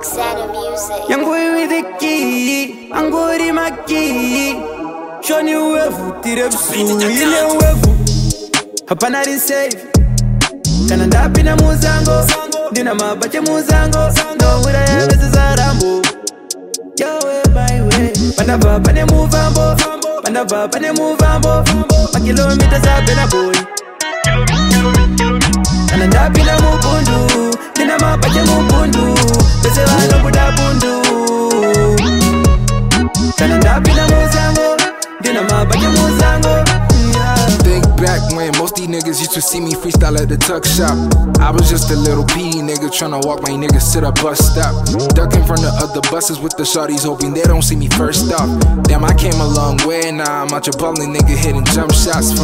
Xana Music. Young boy with the key, I'm good in my key. Shoni wevu, tire busu, ile wevu. Hapana di safe. Kana ndapi na muzango, dina mabache muzango. No wira ya bese za rambo. Yo way by way. Panava pane muvambo, panava pane muvambo. Ma kilometers za bena boy. Kana ndapi na mukundu, dina mabache mukundu. Bese wano buda bundu. Kana ndapi na muzango, dina mabache muzango. Think back when most these niggas used to see me freestyle at the tuck shop. I was just a little PD nigga tryna walk my niggas to the bus stop. Ducking from the other buses with the shorties hoping they don't see me first off. Damn, I came a long way, now I'm out your bowling nigga hitting jump shots.